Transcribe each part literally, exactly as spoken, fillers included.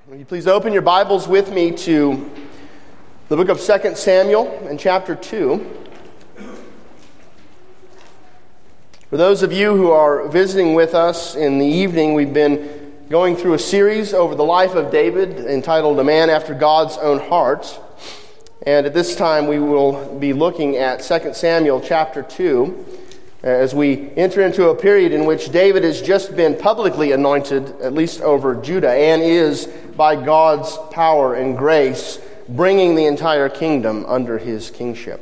Will you please open your Bibles with me to the book of Second Samuel and chapter two. For those of you who are visiting with us in the evening, we've been going through a series over the life of David entitled A Man After God's Own Heart. And at this time we will be looking at Second Samuel chapter two as we enter into a period in which David has just been publicly anointed, at least over Judah, and is, by God's power and grace, bringing the entire kingdom under his kingship.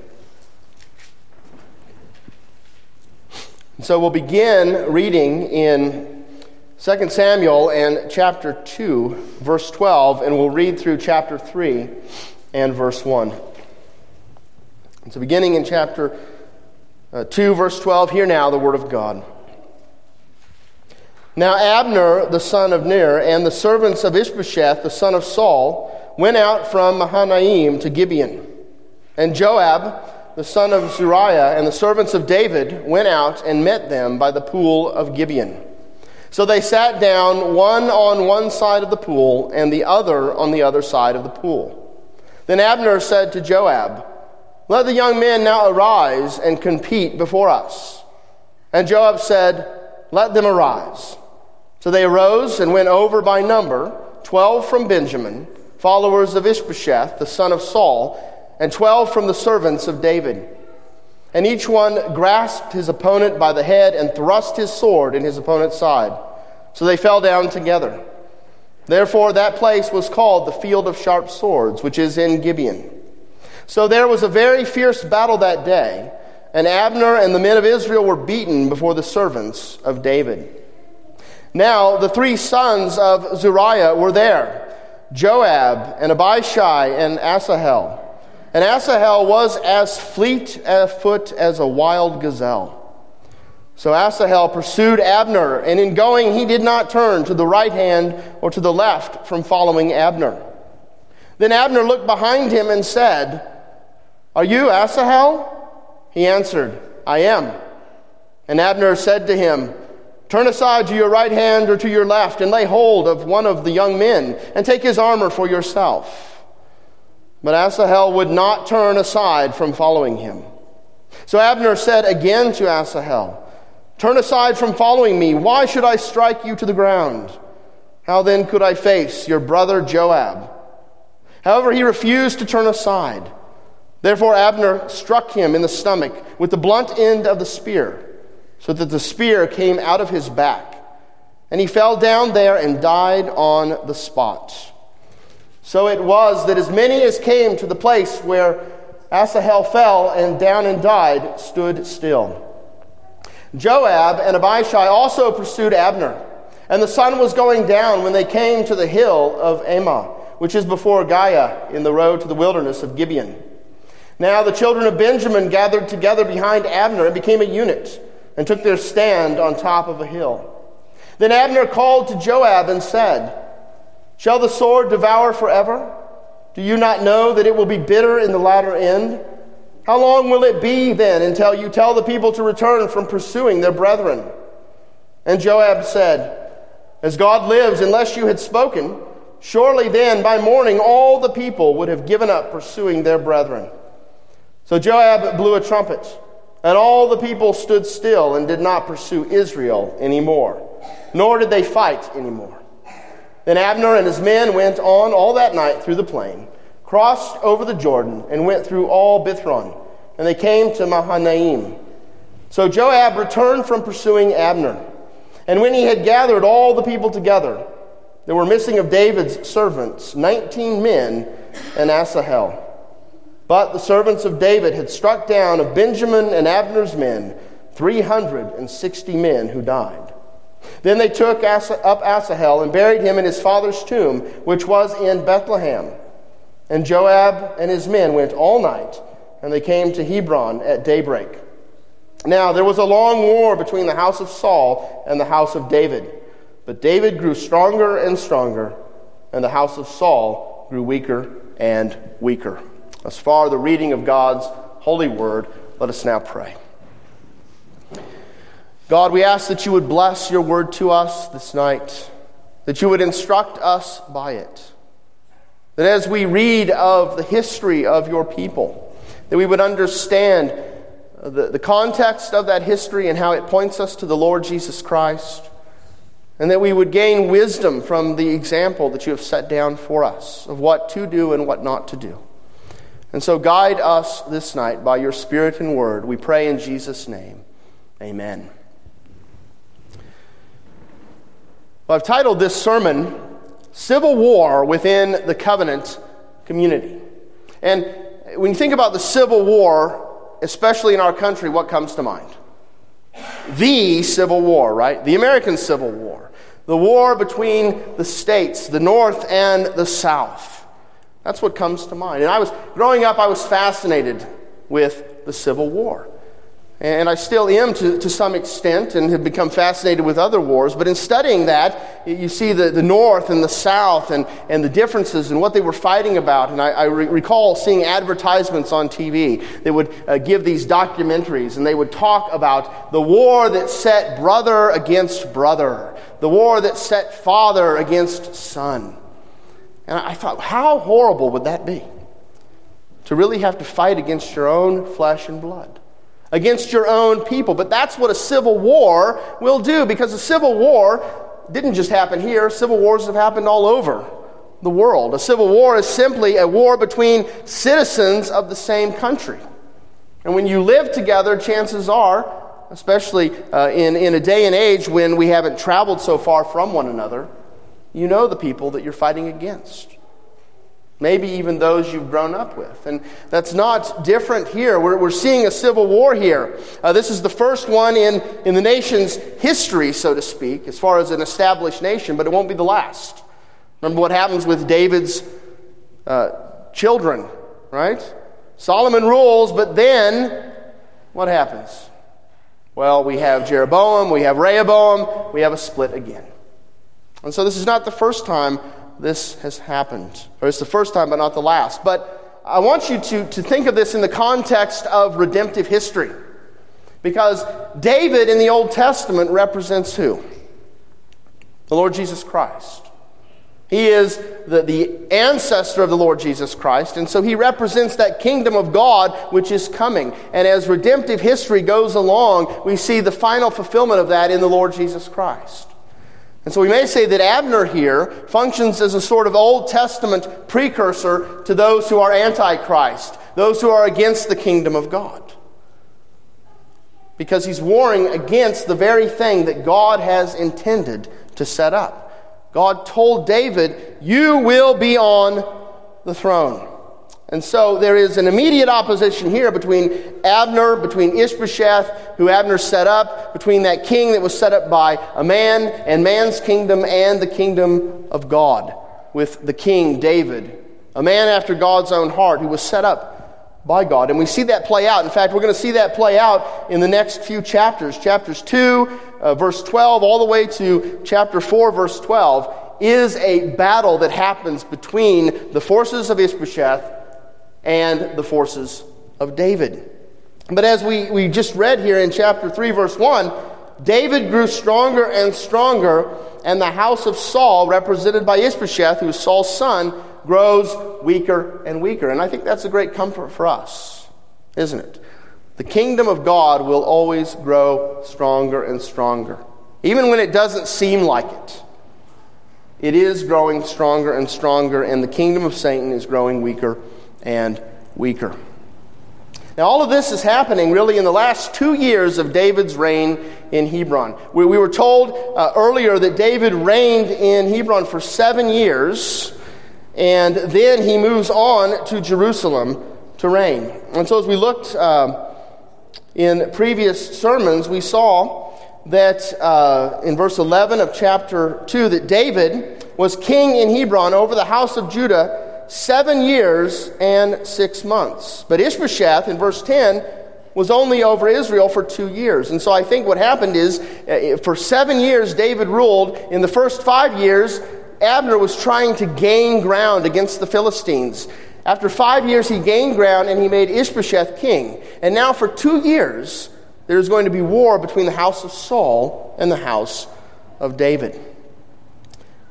And so we'll begin reading in Second Samuel and chapter two, verse twelve, and we'll read through chapter three and verse one. And so beginning in chapter uh, two, verse twelve, hear now the word of God. Now Abner, the son of Ner, and the servants of Ishbosheth, the son of Saul, went out from Mahanaim to Gibeon. And Joab, the son of Zeruiah, and the servants of David went out and met them by the pool of Gibeon. So they sat down, one on one side of the pool, and the other on the other side of the pool. Then Abner said to Joab, "Let the young men now arise and compete before us." And Joab said, "Let them arise." So they arose and went over by number, twelve from Benjamin, followers of Ishbosheth, the son of Saul, and twelve from the servants of David. And each one grasped his opponent by the head and thrust his sword in his opponent's side. So they fell down together. Therefore that place was called the Field of Sharp Swords, which is in Gibeon. So there was a very fierce battle that day, and Abner and the men of Israel were beaten before the servants of David. Now the three sons of Zeruiah were there, Joab and Abishai and Asahel. And Asahel was as fleet of foot as a wild gazelle. So Asahel pursued Abner, and in going he did not turn to the right hand or to the left from following Abner. Then Abner looked behind him and said, "Are you Asahel?" He answered, "I am." And Abner said to him, "Turn aside to your right hand or to your left, and lay hold of one of the young men, and take his armor for yourself." But Asahel would not turn aside from following him. So Abner said again to Asahel, "Turn aside from following me. Why should I strike you to the ground? How then could I face your brother Joab?" However, he refused to turn aside. Therefore Abner struck him in the stomach with the blunt end of the spear, so that the spear came out of his back. And he fell down there and died on the spot. So it was that as many as came to the place where Asahel fell and down and died stood still. Joab and Abishai also pursued Abner, and the sun was going down when they came to the hill of Ammah, which is before Giah, in the road to the wilderness of Gibeon. Now the children of Benjamin gathered together behind Abner and became a unit, and took their stand on top of a hill. Then Abner called to Joab and said, "Shall the sword devour forever? Do you not know that it will be bitter in the latter end? How long will it be then until you tell the people to return from pursuing their brethren?" And Joab said, "As God lives, unless you had spoken, surely then by morning all the people would have given up pursuing their brethren." So Joab blew a trumpet, and all the people stood still and did not pursue Israel anymore, nor did they fight anymore. Then Abner and his men went on all that night through the plain, crossed over the Jordan, and went through all Bithron, and they came to Mahanaim. So Joab returned from pursuing Abner. And when he had gathered all the people together, there were missing of David's servants nineteen men and Asahel. But the servants of David had struck down of Benjamin and Abner's men three hundred and sixty men who died. Then they took up Asahel and buried him in his father's tomb, which was in Bethlehem. And Joab and his men went all night, and they came to Hebron at daybreak. Now there was a long war between the house of Saul and the house of David. But David grew stronger and stronger, and the house of Saul grew weaker and weaker. As far the reading of God's holy word, let us now pray. God, we ask that you would bless your word to us this night, that you would instruct us by it, That as we read of the history of your people, that we would understand the, the context of that history and how it points us to the Lord Jesus Christ, and that we would gain wisdom from the example that you have set down for us of what to do and what not to do. And so guide us this night by your Spirit and Word. We pray in Jesus' name. Amen. Well, I've titled this sermon, Civil War Within the Covenant Community. And when you think about the Civil War, especially in our country, what comes to mind? The Civil War, right? The American Civil War. The war between the states, the North and the South. That's what comes to mind. And I was, growing up, I was fascinated with the Civil War. And I still am to, to some extent and have become fascinated with other wars. But in studying that, you see the, the North and the South and, and the differences and what they were fighting about. And I, I re- recall seeing advertisements on T V that would uh, give these documentaries. And they would talk about the war that set brother against brother. The war that set father against son. And I thought, how horrible would that be? To really have to fight against your own flesh and blood. Against your own people. But that's what a civil war will do, because a civil war didn't just happen here. Civil wars have happened all over the world. A civil war is simply a war between citizens of the same country. And when you live together, chances are, especially uh, in, in a day and age when we haven't traveled so far from one another, you know the people that you're fighting against. Maybe even those you've grown up with. And that's not different here. We're, we're seeing a civil war here. Uh, this is the first one in, in the nation's history, so to speak, as far as an established nation, but it won't be the last. Remember what happens with David's uh, children, right? Solomon rules, but then what happens? Well, we have Jeroboam, we have Rehoboam, we have a split again. And so this is not the first time this has happened. Or it's the first time, but not the last. But I want you to, to think of this in the context of redemptive history. Because David in the Old Testament represents who? The Lord Jesus Christ. He is the, the ancestor of the Lord Jesus Christ, and so he represents that kingdom of God which is coming. And as redemptive history goes along, we see the final fulfillment of that in the Lord Jesus Christ. And so we may say that Abner here functions as a sort of Old Testament precursor to those who are anti-Christ, those who are against the kingdom of God. Because he's warring against the very thing that God has intended to set up. God told David, you will be on the throne. And so there is an immediate opposition here between Abner, between Ishbosheth, who Abner set up, between that king that was set up by a man and man's kingdom and the kingdom of God, with the king David, a man after God's own heart who was set up by God. And we see that play out. In fact, we're going to see that play out in the next few chapters. Chapters two, uh, verse twelve, all the way to chapter four, verse twelve, is a battle that happens between the forces of Ishbosheth and the forces of David. But as we, we just read here in chapter three, verse one, David grew stronger and stronger, and the house of Saul, represented by Ishbosheth, who is Saul's son, grows weaker and weaker. And I think that's a great comfort for us, isn't it? The kingdom of God will always grow stronger and stronger. Even when it doesn't seem like it. It is growing stronger and stronger, and the kingdom of Satan is growing weaker and weaker. Now, all of this is happening really in the last two years of David's reign in Hebron. We, we were told uh, earlier that David reigned in Hebron for seven years, and then he moves on to Jerusalem to reign. And so as we looked uh, in previous sermons, we saw that uh, in verse eleven of chapter two, that David was king in Hebron over the house of Judah seven years and six months. But Ishbosheth, in verse ten, was only over Israel for two years. And so I think what happened is, uh, for seven years David ruled. In the first five years, Abner was trying to gain ground against the Philistines. After five years, he gained ground and he made Ishbosheth king. And now for two years, there's going to be war between the house of Saul and the house of David.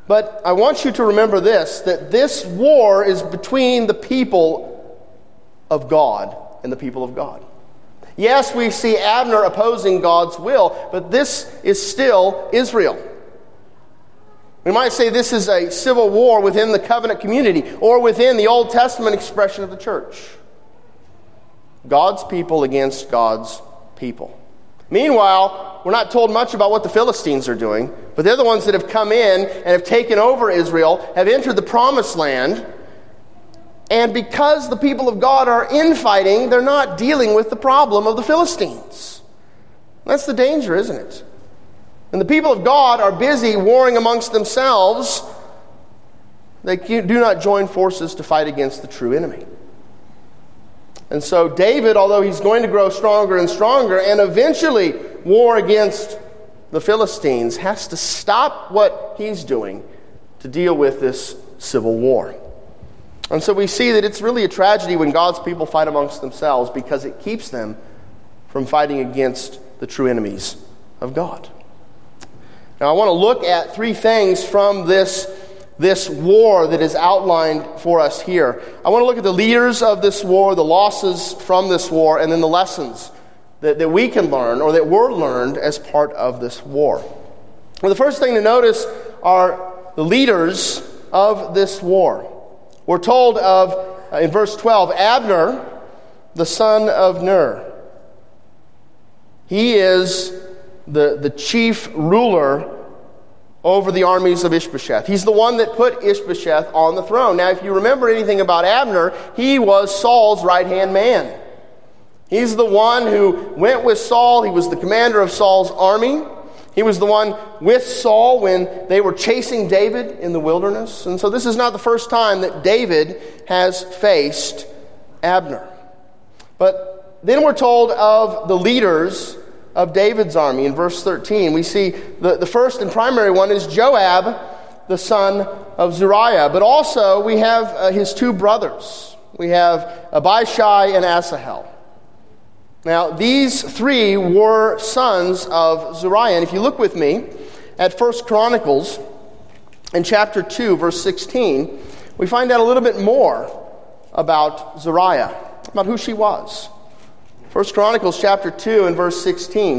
But I want you to remember this, that this war is between the people of God and the people of God. Yes, we see Abner opposing God's will, but this is still Israel. We might say this is a civil war within the covenant community or within the Old Testament expression of the church. God's people against God's people. Meanwhile, we're not told much about what the Philistines are doing, but they're the ones that have come in and have taken over Israel, have entered the promised land, and because the people of God are infighting, they're not dealing with the problem of the Philistines. That's the danger, isn't it? And the people of God are busy warring amongst themselves. They do not join forces to fight against the true enemy. And so David, although he's going to grow stronger and stronger and eventually war against the Philistines, has to stop what he's doing to deal with this civil war. And so we see that it's really a tragedy when God's people fight amongst themselves because it keeps them from fighting against the true enemies of God. Now I want to look at three things from this This war that is outlined for us here. I want to look at the leaders of this war, the losses from this war, and then the lessons that, that we can learn or that were learned as part of this war. Well, the first thing to notice are the leaders of this war. We're told of, uh, in verse twelve, Abner, the son of Ner. He is the, the chief ruler over the armies of Ishbosheth. He's the one that put Ishbosheth on the throne. Now, if you remember anything about Abner, he was Saul's right-hand man. He's the one who went with Saul. He was the commander of Saul's army. He was the one with Saul when they were chasing David in the wilderness. And so this is not the first time that David has faced Abner. But then we're told of the leaders of David's army. In verse thirteen, we see the, the first and primary one is Joab, the son of Zeruiah. But also we have uh, his two brothers. We have Abishai and Asahel. Now, these three were sons of Zeruiah. And if you look with me at First Chronicles in chapter two, verse sixteen, we find out a little bit more about Zeruiah, about who she was. First Chronicles chapter two and verse sixteen.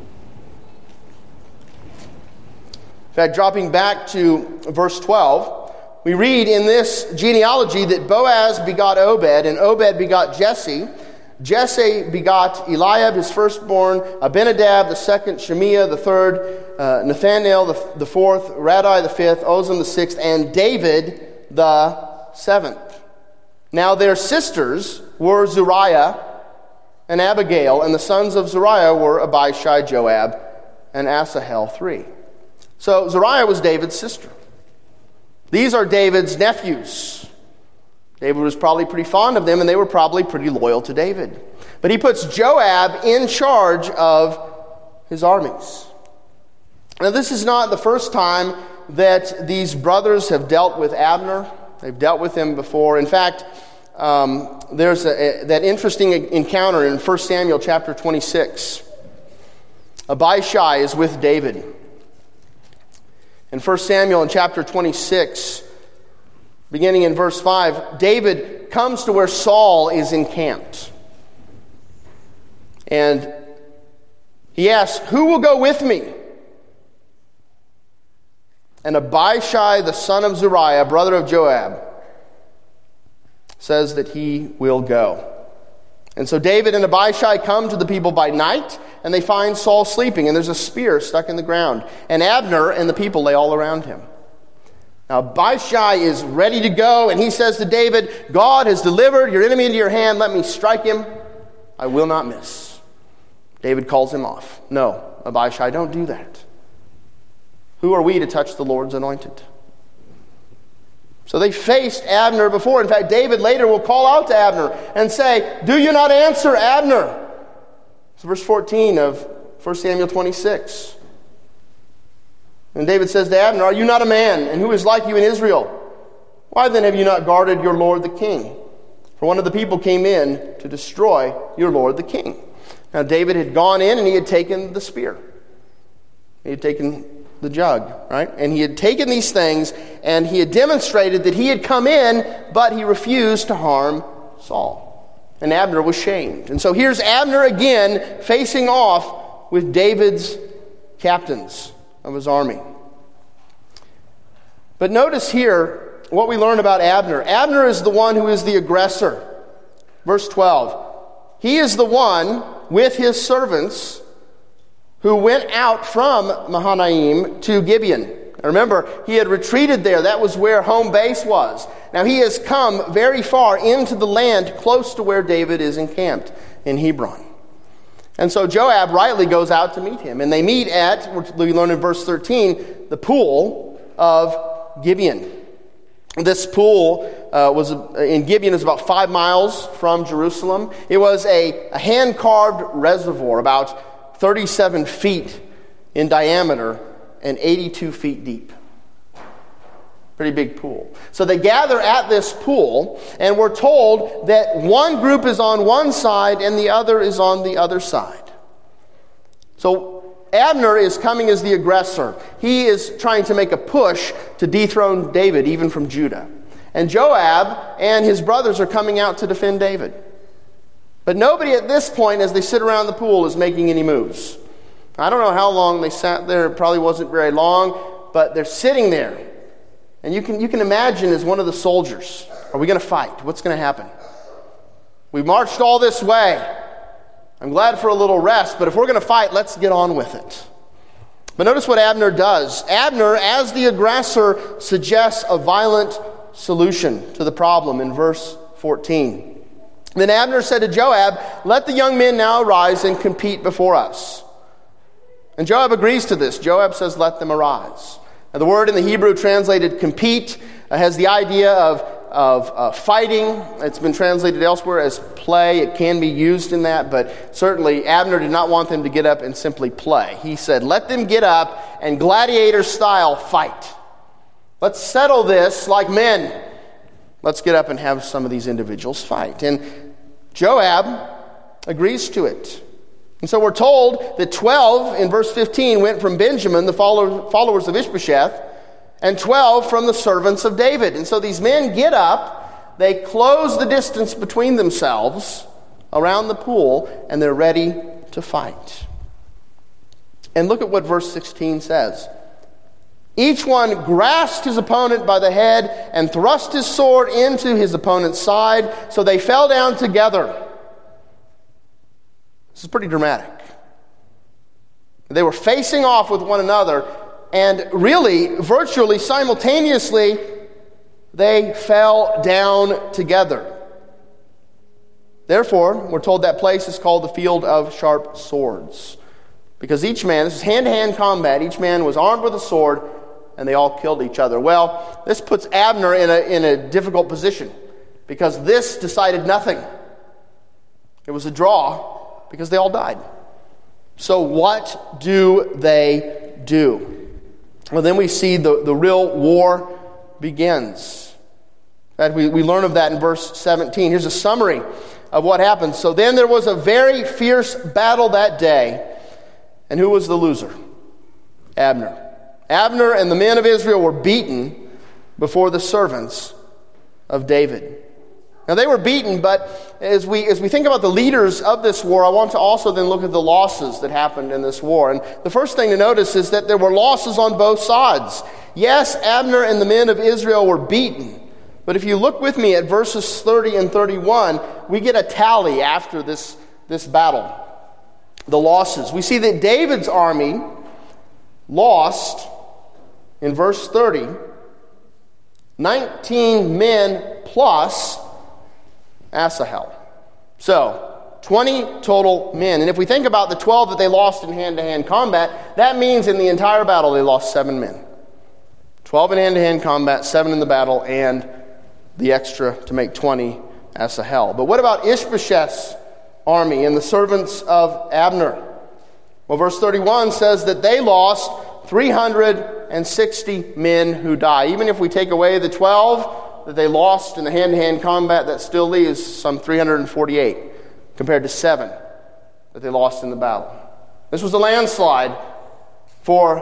In fact, dropping back to verse twelve, we read in this genealogy that Boaz begot Obed, and Obed begot Jesse. Jesse begot Eliab, his firstborn, Abinadab, the second, Shemiah, the third, uh, Nathanael, the, the fourth, Radai, the fifth, Ozem, the sixth, and David, the seventh. Now their sisters were Zeruiah and Abigail, and the sons of Zeruiah were Abishai, Joab, and Asahel, three. So Zeruiah was David's sister. These are David's nephews. David was probably pretty fond of them, and they were probably pretty loyal to David. But he puts Joab in charge of his armies. Now, this is not the first time that these brothers have dealt with Abner. They've dealt with him before. In fact, Um, there's a, a, that interesting encounter in First Samuel chapter twenty-six. Abishai is with David. In First Samuel in chapter twenty-six, beginning in verse five, David comes to where Saul is encamped. And he asks, "Who will go with me?" And Abishai, the son of Zeruiah, brother of Joab, says that he will go. And so David and Abishai come to the people by night, and they find Saul sleeping, and there's a spear stuck in the ground. And Abner and the people lay all around him. Now Abishai is ready to go, and he says to David, "God has delivered your enemy into your hand. Let me strike him. I will not miss." David calls him off. "No, Abishai, don't do that. Who are we to touch the Lord's anointed?" So they faced Abner before. In fact, David later will call out to Abner and say, "Do you not answer, Abner?" It's verse fourteen of First Samuel twenty-six. And David says to Abner, "Are you not a man? And who is like you in Israel? Why then have you not guarded your lord the king? For one of the people came in to destroy your lord the king." Now David had gone in and he had taken the spear. He had taken the jug, right? And he had taken these things, and he had demonstrated that he had come in, but he refused to harm Saul. And Abner was shamed. And so here's Abner again facing off with David's captains of his army. But notice here what we learn about Abner. Abner is the one who is the aggressor. Verse twelve. He is the one with his servants who went out from Mahanaim to Gibeon. Remember, he had retreated there. That was where home base was. Now he has come very far into the land close to where David is encamped in Hebron. And so Joab rightly goes out to meet him. And they meet at, we learn in verse thirteen, the pool of Gibeon. This pool uh, was in Gibeon is about five miles from Jerusalem. It was a, a hand-carved reservoir, about thirty-seven feet in diameter and eighty-two feet deep. Pretty big pool. So they gather at this pool, and we're told that one group is on one side and the other is on the other side. So Abner is coming as the aggressor. He is trying to make a push to dethrone David, even from Judah. And Joab and his brothers are coming out to defend David. But nobody at this point, as they sit around the pool, is making any moves. I don't know how long they sat there. It probably wasn't very long, but they're sitting there. And you can you can imagine as one of the soldiers, are we going to fight? What's going to happen? We marched all this way. I'm glad for a little rest, but if we're going to fight, let's get on with it. But notice what Abner does. Abner, as the aggressor, suggests a violent solution to the problem in verse fourteen. Then Abner said to Joab, "Let the young men now arise and compete before us." And Joab agrees to this. Joab says, "Let them arise." Now, the word in the Hebrew translated compete uh, has the idea of, of uh, fighting. It's been translated elsewhere as play. It can be used in that, but certainly Abner did not want them to get up and simply play. He said, let them get up and gladiator style fight. Let's settle this like men. Let's get up and have some of these individuals fight. And Joab agrees to it. And so we're told that twelve in verse fifteen went from Benjamin, the followers of Ishbosheth, and twelve from the servants of David. And so these men get up, they close the distance between themselves around the pool, and they're ready to fight. And look at what verse sixteen says. Each one grasped his opponent by the head and thrust his sword into his opponent's side, so they fell down together. This is pretty dramatic. They were facing off with one another, and really, virtually simultaneously, they fell down together. Therefore, we're told that place is called the field of sharp swords. Because each man, this is hand-to-hand combat, each man was armed with a sword, and they all killed each other. Well, this puts Abner in a, in a difficult position, because this decided nothing. It was a draw, because they all died. So what do they do? Well, then we see the, the real war begins. That we, we learn of that in verse seventeen. Here's a summary of what happened. So then there was a very fierce battle that day. And who was the loser? Abner. Abner and the men of Israel were beaten before the servants of David. Now they were beaten, but as we as we think about the leaders of this war, I want to also then look at the losses that happened in this war. And the first thing to notice is that there were losses on both sides. Yes, Abner and the men of Israel were beaten. But if you look with me at verses thirty and thirty-one, we get a tally after this, this battle. The losses. We see that David's army lost, in verse thirty, nineteen men plus Asahel. So, twenty total men. And if we think about the twelve that they lost in hand-to-hand combat, that means in the entire battle they lost seven men. twelve in hand-to-hand combat, seven in the battle, and the extra to make twenty Asahel. But what about Ishbosheth's army and the servants of Abner? Well, verse thirty-one says that they lost three hundred sixty men who died. Even if we take away the twelve that they lost in the hand-to-hand combat, that still leaves some three hundred forty-eight compared to seven that they lost in the battle. This was a landslide for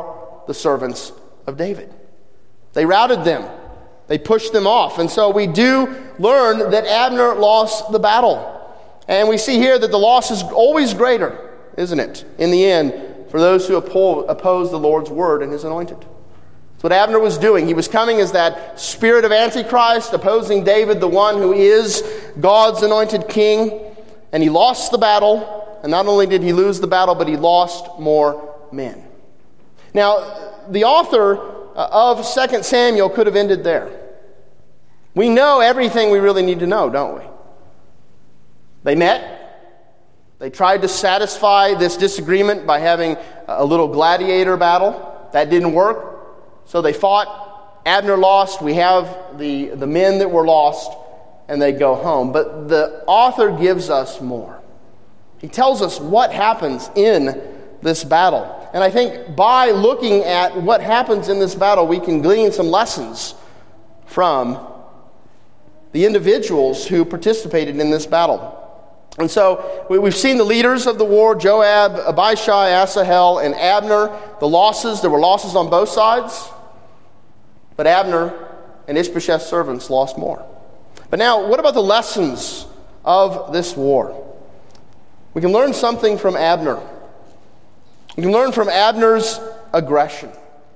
the servants of David. They routed them. They pushed them off. And so we do learn that Abner lost the battle. And we see here that the loss is always greater, isn't it, in the end, for those who oppose the Lord's word and his anointed. That's what Abner was doing. He was coming as that spirit of Antichrist, opposing David, the one who is God's anointed king. And he lost the battle. And not only did he lose the battle, but he lost more men. Now, the author of Second Samuel could have ended there. We know everything we really need to know, don't we? They met. They tried to satisfy this disagreement by having a little gladiator battle. That didn't work. So they fought. Abner lost. We have the, the men that were lost, and they go home. But the author gives us more. He tells us what happens in this battle. And I think by looking at what happens in this battle, we can glean some lessons from the individuals who participated in this battle. And so we've seen the leaders of the war, Joab, Abishai, Asahel, and Abner. The losses, there were losses on both sides. But Abner and Ishbosheth's servants lost more. But now, what about the lessons of this war? We can learn something from Abner. We can learn from Abner's aggression.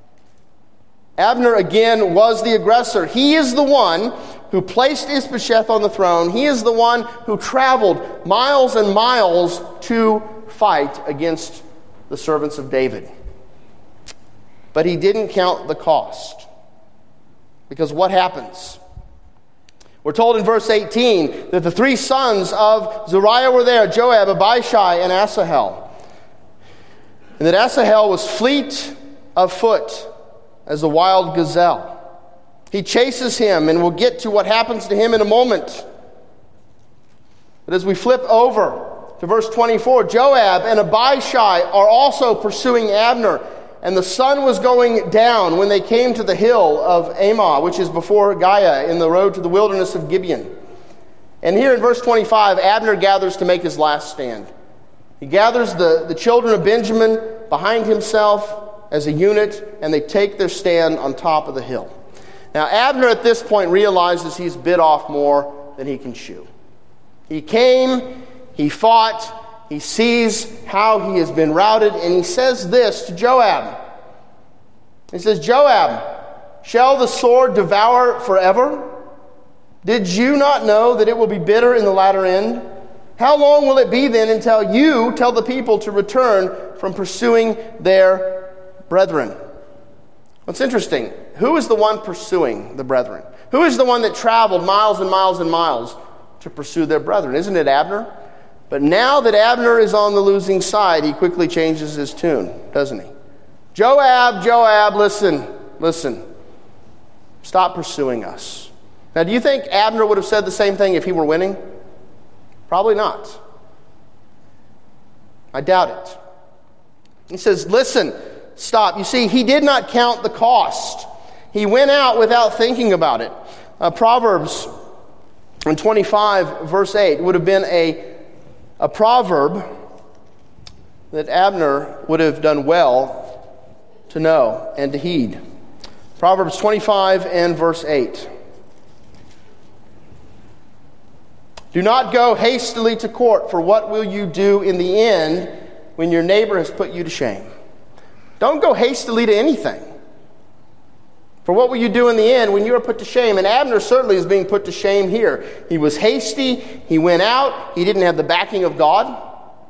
Abner, again, was the aggressor. He is the one who placed Ishbosheth on the throne. He is the one who traveled miles and miles to fight against the servants of David. But he didn't count the cost. Because what happens? We're told in verse eighteen that the three sons of Zeruiah were there, Joab, Abishai, and Asahel. And that Asahel was fleet of foot as a wild gazelle. He chases him, and we'll get to what happens to him in a moment. But as we flip over to verse twenty-four, Joab and Abishai are also pursuing Abner. And the sun was going down when they came to the hill of Ammah, which is before Giah, in the road to the wilderness of Gibeon. And here in verse twenty-five, Abner gathers to make his last stand. He gathers the, the children of Benjamin behind himself as a unit, and they take their stand on top of the hill. Now, Abner at this point realizes he's bit off more than he can chew. He came, he fought, he sees how he has been routed, and he says this to Joab. He says, Joab, shall the sword devour forever? Did you not know that it will be bitter in the latter end? How long will it be then until you tell the people to return from pursuing their brethren? What's interesting, who is the one pursuing the brethren? Who is the one that traveled miles and miles and miles to pursue their brethren? Isn't it Abner? But now that Abner is on the losing side, he quickly changes his tune, doesn't he? Joab, Joab, listen, listen. Stop pursuing us. Now, do you think Abner would have said the same thing if he were winning? Probably not. I doubt it. He says, listen, stop. You see, he did not count the cost. He went out without thinking about it. Uh, Proverbs twenty-five, verse eight, would have been a, a proverb that Abner would have done well to know and to heed. Proverbs twenty-five and verse eight. Do not go hastily to court, for what will you do in the end when your neighbor has put you to shame? Don't go hastily to anything. For what will you do in the end when you are put to shame? And Abner certainly is being put to shame here. He was hasty. He went out. He didn't have the backing of God.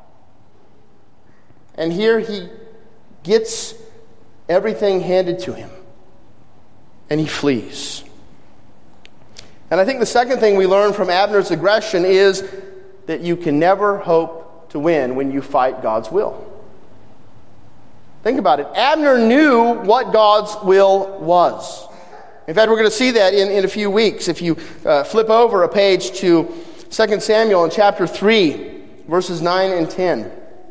And here he gets everything handed to him. And he flees. And I think the second thing we learn from Abner's aggression is that you can never hope to win when you fight God's will. Think about it. Abner knew what God's will was. In fact, we're going to see that in, in a few weeks. If you uh, flip over a page to Second Samuel in chapter three, verses nine and ten.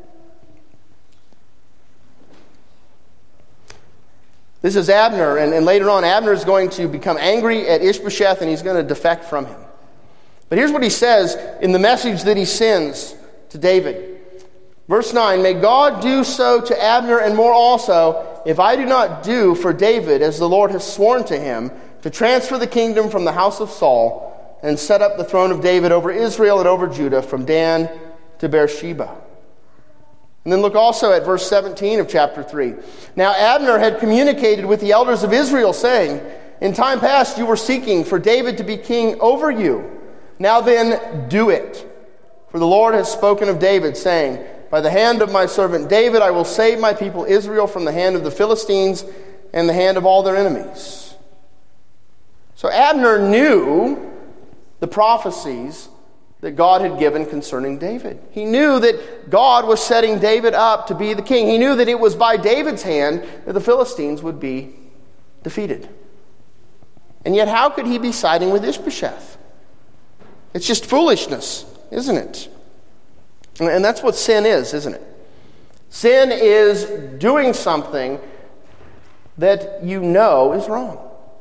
This is Abner, and, and later on, Abner is going to become angry at Ishbosheth, and he's going to defect from him. But here's what he says in the message that he sends to David. Verse nine, may God do so to Abner and more also, if I do not do for David as the Lord has sworn to him, to transfer the kingdom from the house of Saul and set up the throne of David over Israel and over Judah from Dan to Beersheba. And then look also at verse seventeen of chapter three. Now Abner had communicated with the elders of Israel, saying, in time past you were seeking for David to be king over you. Now then, do it. For the Lord has spoken of David, saying, by the hand of my servant David I will save my people Israel from the hand of the Philistines and the hand of all their enemies. So Abner knew the prophecies that God had given concerning David. He knew that God was setting David up to be the king. He knew that it was by David's hand that the Philistines would be defeated. And yet how could he be siding with Ishbosheth? It's just foolishness, isn't it? And that's what sin is, isn't it? Sin is doing something that you know is wrong.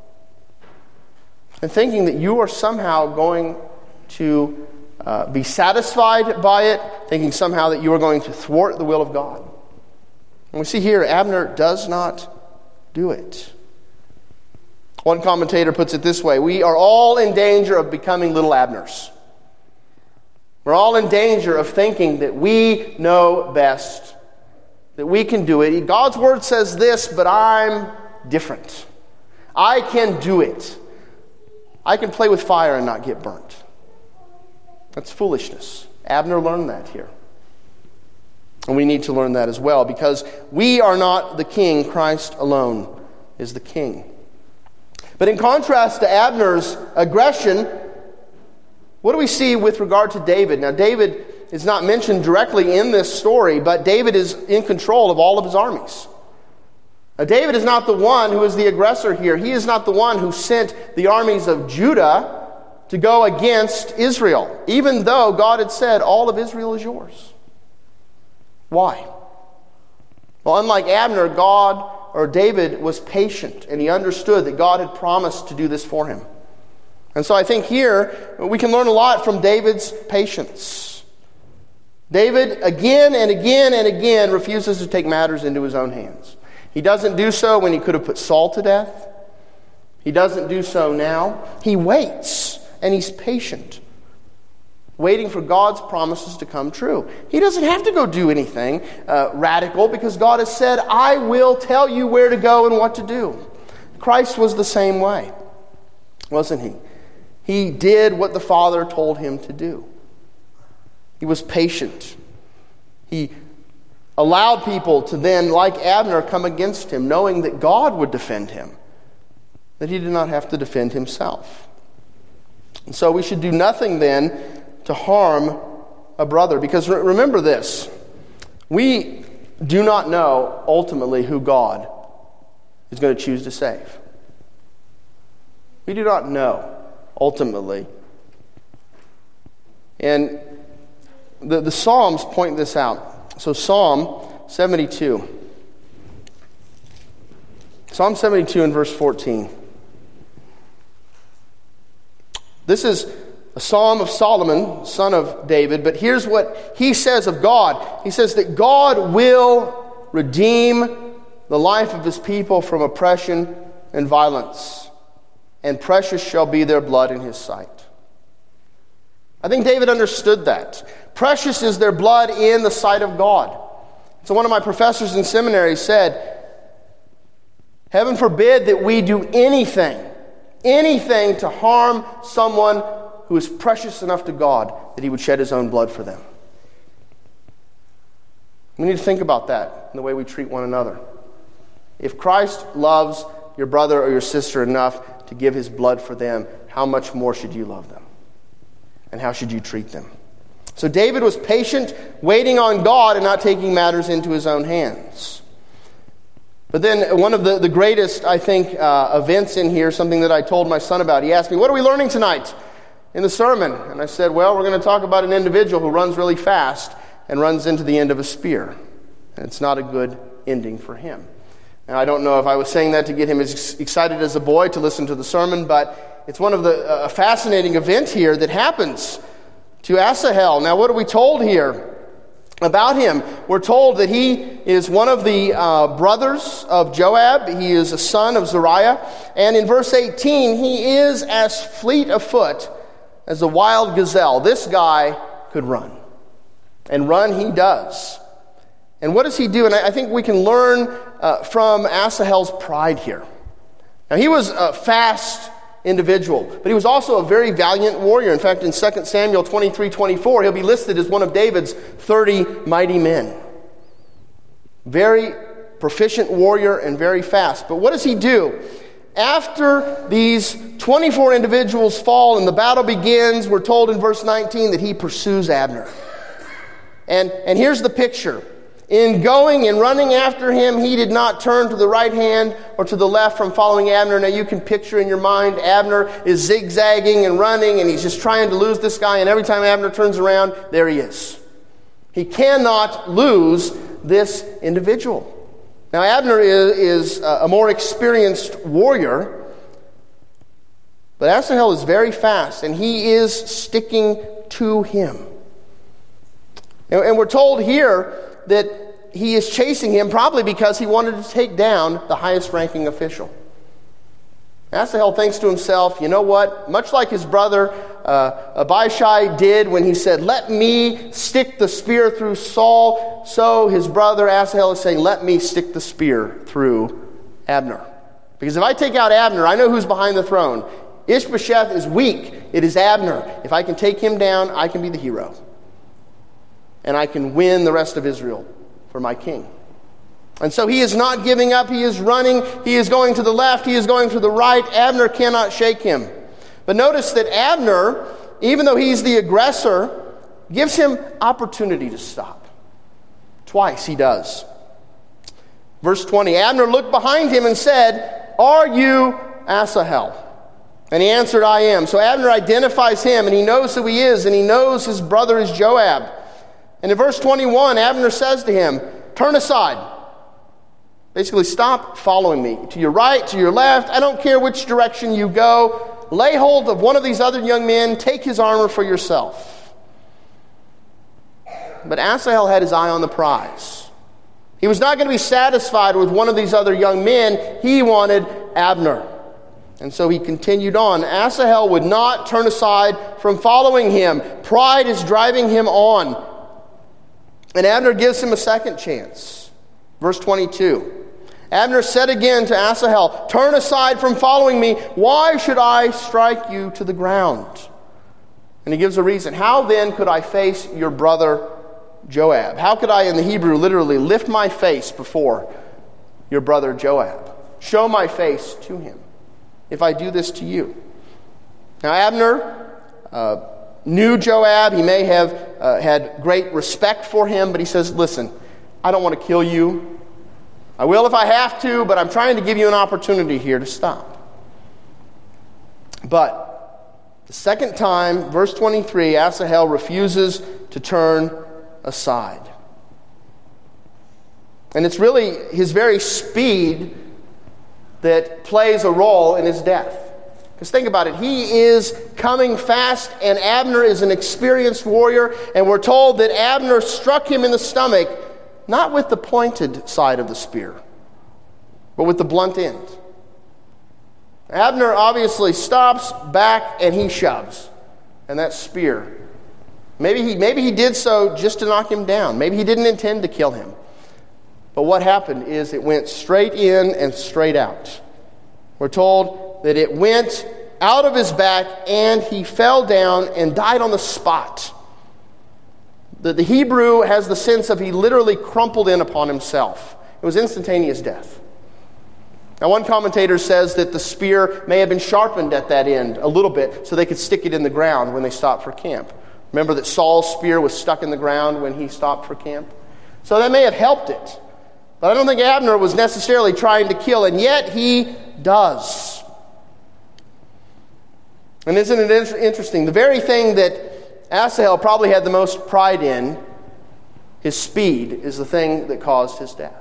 And thinking that you are somehow going to uh, be satisfied by it, thinking somehow that you are going to thwart the will of God. And we see here, Abner does not do it. One commentator puts it this way: we are all in danger of becoming little Abners. We're all in danger of thinking that we know best, that we can do it. God's word says this, but I'm different. I can do it. I can play with fire and not get burnt. That's foolishness. Abner learned that here. And we need to learn that as well, because we are not the king. Christ alone is the king. But in contrast to Abner's aggression, what do we see with regard to David? Now, David is not mentioned directly in this story, but David is in control of all of his armies. Now, David is not the one who is the aggressor here. He is not the one who sent the armies of Judah to go against Israel, even though God had said, all of Israel is yours. Why? Well, unlike Abner, God or David was patient, and he understood that God had promised to do this for him. And so I think here we can learn a lot from David's patience. David again and again and again refuses to take matters into his own hands. He doesn't do so when he could have put Saul to death. He doesn't do so now. He waits, and he's patient, waiting for God's promises to come true. He doesn't have to go do anything uh, radical, because God has said, I will tell you where to go and what to do. Christ was the same way, wasn't he? He did what the Father told him to do. He was patient. He allowed people to then, like Abner, come against him, knowing that God would defend him, that he did not have to defend himself. And so we should do nothing then to harm a brother, because re- remember this, we do not know ultimately who God is going to choose to save. We do not know ultimately. And the, the Psalms point this out. So Psalm seventy-two. Psalm seventy-two and verse fourteen. This is a psalm of Solomon, son of David, but here's what he says of God. He says that God will redeem the life of his people from oppression and violence, and precious shall be their blood in his sight. I think David understood that. Precious is their blood in the sight of God. So one of my professors in seminary said, heaven forbid that we do anything, anything to harm someone who is precious enough to God that he would shed his own blood for them. We need to think about that in the way we treat one another. If Christ loves your brother or your sister enough to give his blood for them, how much more should you love them? And how should you treat them? So David was patient, waiting on God and not taking matters into his own hands. But then one of the, the greatest, I think, uh, events in here, something that I told my son about. He asked me, what are we learning tonight in the sermon? And I said, well, we're going to talk about an individual who runs really fast and runs into the end of a spear. And it's not a good ending for him. Now, I don't know if I was saying that to get him as excited as a boy to listen to the sermon, but it's one of the uh, fascinating event here that happens to Asahel. Now, what are we told here? about him, we're told that he is one of the uh, brothers of Joab. He is a son of Zeruiah. And in verse eighteen, he is as fleet of foot as a wild gazelle. This guy could run. And run he does. And what does he do? And I think we can learn uh, from Asahel's pride here. Now, he was a fast individual, but he was also a very valiant warrior. In fact, in Second Samuel twenty-three twenty-four, he'll be listed as one of David's thirty mighty men. Very proficient warrior and very fast. But what does he do? After these twenty-four individuals fall and the battle begins, we're told in verse nineteen that he pursues Abner. And, and here's the picture. In going and running after him, he did not turn to the right hand or to the left from following Abner. Now you can picture in your mind, Abner is zigzagging and running, and he's just trying to lose this guy, and every time Abner turns around, there he is. He cannot lose this individual. Now Abner is, is a more experienced warrior, but Asahel is very fast, and he is sticking to him. And, and we're told here that he is chasing him probably because he wanted to take down the highest ranking official. Asahel thinks to himself, you know what? Much like his brother uh, Abishai did when he said, let me stick the spear through Saul, so his brother Asahel is saying, let me stick the spear through Abner. Because if I take out Abner, I know who's behind the throne. Ishbosheth is weak. It is Abner. If I can take him down, I can be the hero. And I can win the rest of Israel for my king. And so he is not giving up. He is running. He is going to the left. He is going to the right. Abner cannot shake him. But notice that Abner, even though he's the aggressor, gives him opportunity to stop. Twice he does. Verse twenty, Abner looked behind him and said, are you Asahel? And he answered, I am. So Abner identifies him, and he knows who he is, and he knows his brother is Joab. And in verse twenty-one, Abner says to him, turn aside. Basically, stop following me. To your right, to your left, I don't care which direction you go. Lay hold of one of these other young men. Take his armor for yourself. But Asahel had his eye on the prize. He was not going to be satisfied with one of these other young men. He wanted Abner. And so he continued on. Asahel would not turn aside from following him. Pride is driving him on. And Abner gives him a second chance. Verse twenty-two. Abner said again to Asahel, turn aside from following me. Why should I strike you to the ground? And he gives a reason. How then could I face your brother Joab? How could I, in the Hebrew, literally lift my face before your brother Joab? Show my face to him if I do this to you. Now Abner uh, knew Joab. He may have uh, had great respect for him, but he says, listen, I don't want to kill you. I will if I have to, but I'm trying to give you an opportunity here to stop. But the second time, verse twenty-three, Asahel refuses to turn aside. And it's really his very speed that plays a role in his death. Because think about it, he is coming fast, and Abner is an experienced warrior, and we're told that Abner struck him in the stomach, not with the pointed side of the spear, but with the blunt end. Abner obviously stops back and he shoves. And that spear, maybe he, maybe he did so just to knock him down. Maybe he didn't intend to kill him. But what happened is it went straight in and straight out. We're told that it went out of his back and he fell down and died on the spot. The, the Hebrew has the sense of he literally crumpled in upon himself. It was instantaneous death. Now, one commentator says that the spear may have been sharpened at that end a little bit so they could stick it in the ground when they stopped for camp. Remember that Saul's spear was stuck in the ground when he stopped for camp? So that may have helped it. But I don't think Abner was necessarily trying to kill, and yet he does. And isn't it interesting? The very thing that Asahel probably had the most pride in, his speed, is the thing that caused his death.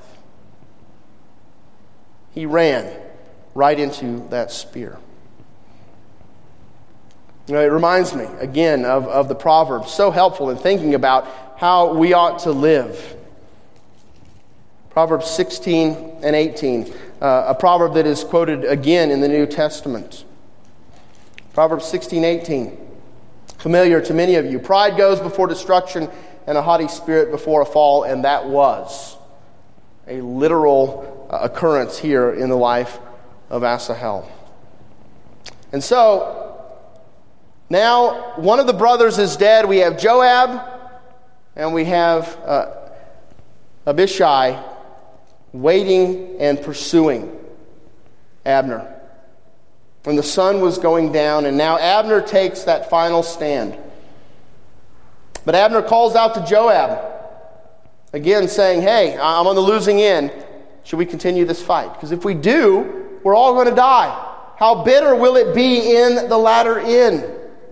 He ran right into that spear. You know, it reminds me, again, of, of the Proverbs. So helpful in thinking about how we ought to live. Proverbs sixteen and eighteen, uh, a proverb that is quoted again in the New Testament. Proverbs sixteen, eighteen, familiar to many of you. Pride goes before destruction, and a haughty spirit before a fall, and that was a literal uh, occurrence here in the life of Asahel. And so, now one of the brothers is dead. We have Joab, and we have uh, Abishai waiting and pursuing Abner. And the sun was going down, and now Abner takes that final stand. But Abner calls out to Joab, again saying, hey, I'm on the losing end. Should we continue this fight? Because if we do, we're all going to die. How bitter will it be in the latter end?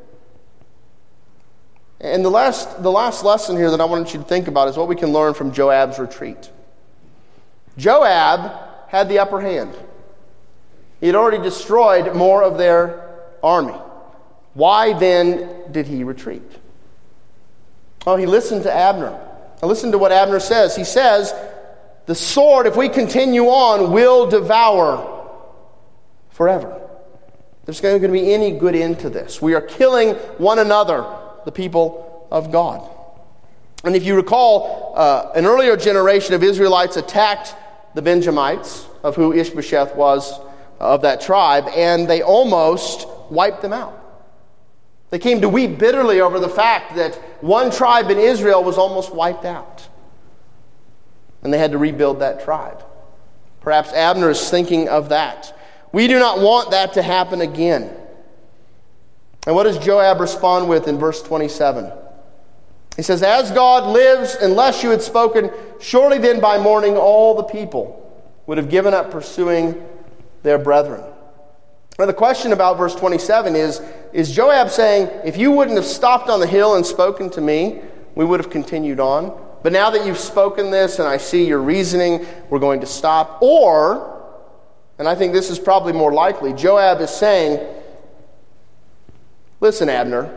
And the last, the last lesson here that I want you to think about is what we can learn from Joab's retreat. Joab had the upper hand. He had already destroyed more of their army. Why then did he retreat? Well, he listened to Abner. Now listen to what Abner says. He says, the sword, if we continue on, will devour forever. There's going to be any good end to this. We are killing one another, the people of God. And if you recall, uh, an earlier generation of Israelites attacked the Benjamites, of who Ishbosheth was of that tribe, and they almost wiped them out. They came to weep bitterly over the fact that one tribe in Israel was almost wiped out. And they had to rebuild that tribe. Perhaps Abner is thinking of that. We do not want that to happen again. And what does Joab respond with in verse twenty-seven? He says, as God lives, unless you had spoken, surely then by morning all the people would have given up pursuing their brethren. Now the question about verse twenty-seven is, is Joab saying, if you wouldn't have stopped on the hill and spoken to me, we would have continued on. But now that you've spoken this and I see your reasoning, we're going to stop. Or, and I think this is probably more likely, Joab is saying, listen, Abner,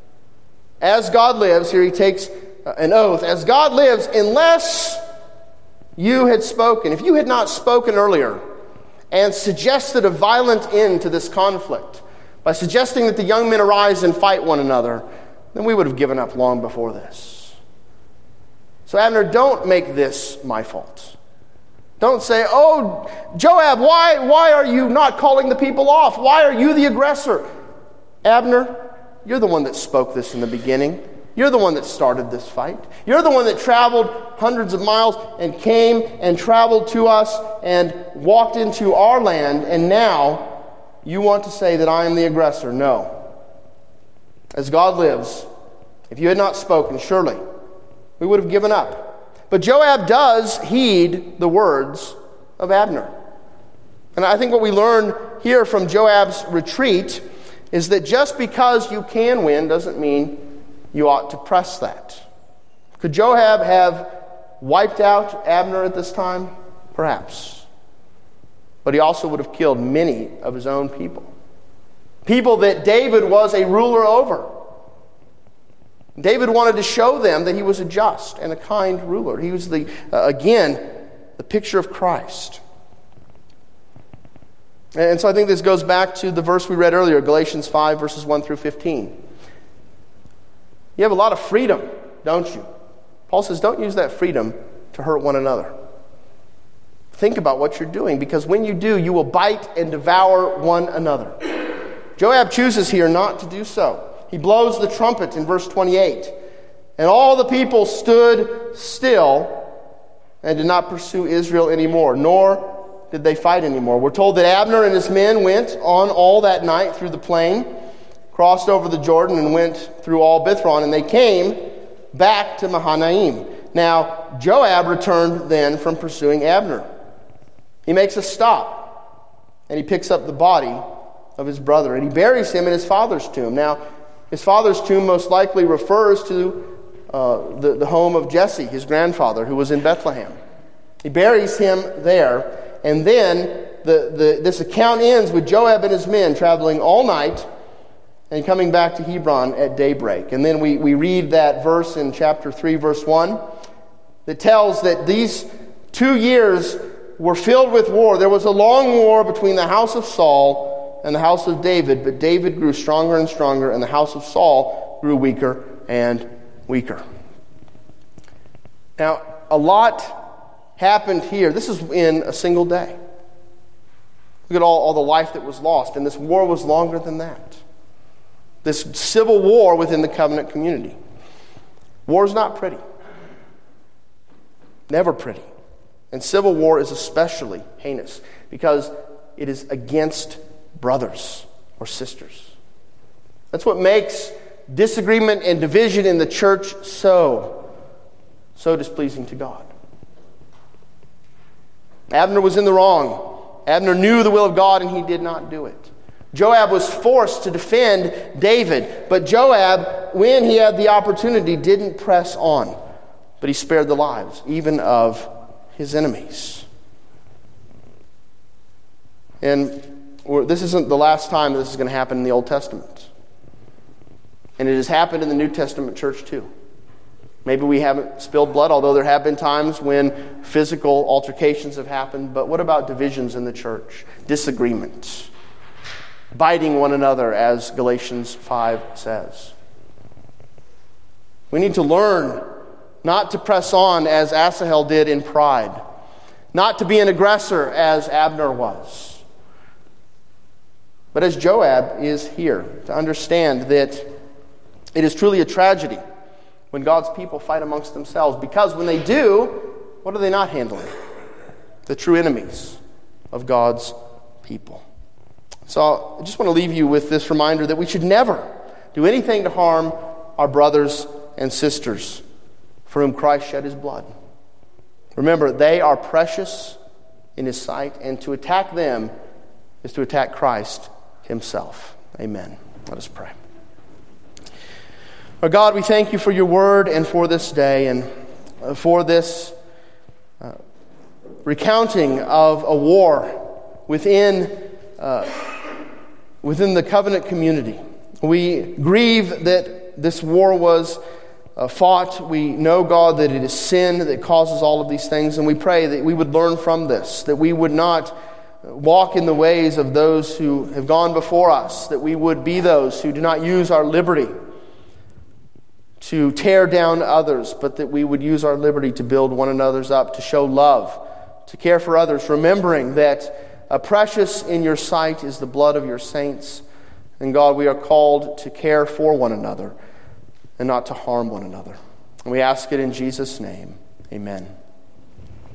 as God lives, here he takes an oath, as God lives, unless you had spoken, if you had not spoken earlier and suggested a violent end to this conflict by suggesting that the young men arise and fight one another, then we would have given up long before this. So Abner, don't make this my fault. Don't say, oh, Joab, why, why are you not calling the people off? Why are you the aggressor? Abner, you're the one that spoke this in the beginning. You're the one that started this fight. You're the one that traveled hundreds of miles and came and traveled to us and walked into our land, and now you want to say that I am the aggressor. No. As God lives, if you had not spoken, surely we would have given up. But Joab does heed the words of Abner. And I think what we learn here from Joab's retreat is that just because you can win doesn't mean you ought to press that. Could Joab have wiped out Abner at this time? Perhaps. But he also would have killed many of his own people. People that David was a ruler over. David wanted to show them that he was a just and a kind ruler. He was, the uh, again, the picture of Christ. And so I think this goes back to the verse we read earlier, Galatians five, verses one through fifteen. You have a lot of freedom, don't you? Paul says, don't use that freedom to hurt one another. Think about what you're doing, because when you do, you will bite and devour one another. Joab chooses here not to do so. He blows the trumpet in verse twenty-eight. And all the people stood still and did not pursue Israel anymore, nor did they fight anymore. We're told that Abner and his men went on all that night through the plain, crossed over the Jordan, and went through all Bithron, and they came back to Mahanaim. Now, Joab returned then from pursuing Abner. He makes a stop, and he picks up the body of his brother, and he buries him in his father's tomb. Now, his father's tomb most likely refers to uh, the, the home of Jesse, his grandfather, who was in Bethlehem. He buries him there, and then the, the, this account ends with Joab and his men traveling all night and coming back to Hebron at daybreak. And then we, we read that verse in chapter three, verse one, that tells that these two years were filled with war. There was a long war between the house of Saul and the house of David, but David grew stronger and stronger, and the house of Saul grew weaker and weaker. Now, a lot happened here. This is in a single day. Look at all, all the life that was lost, and this war was longer than that. This civil war within the covenant community. War is not pretty. Never pretty. And civil war is especially heinous because it is against brothers or sisters. That's what makes disagreement and division in the church so, so displeasing to God. Abner was in the wrong. Abner knew the will of God and he did not do it. Joab was forced to defend David, but Joab, when he had the opportunity, didn't press on, but he spared the lives, even of his enemies. And this isn't the last time this is going to happen in the Old Testament. And it has happened in the New Testament church too. Maybe we haven't spilled blood, although there have been times when physical altercations have happened. But what about divisions in the church? Disagreements. Biting one another, as Galatians five says. We need to learn not to press on as Asahel did in pride. Not to be an aggressor as Abner was. But as Joab is here, to understand that it is truly a tragedy when God's people fight amongst themselves. Because when they do, what are they not handling? The true enemies of God's people. So I just want to leave you with this reminder that we should never do anything to harm our brothers and sisters for whom Christ shed his blood. Remember, they are precious in his sight, and to attack them is to attack Christ himself. Amen. Let us pray. Our God, we thank you for your word and for this day and for this uh, recounting of a war within uh, within the covenant community. We grieve that this war was uh, fought. We know, God, that it is sin that causes all of these things, and we pray that we would learn from this, that we would not walk in the ways of those who have gone before us, that we would be those who do not use our liberty to tear down others, but that we would use our liberty to build one another's up, to show love, to care for others, remembering that uh, precious in your sight is the blood of your saints. And God, we are called to care for one another and not to harm one another. And we ask it in Jesus' name. Amen.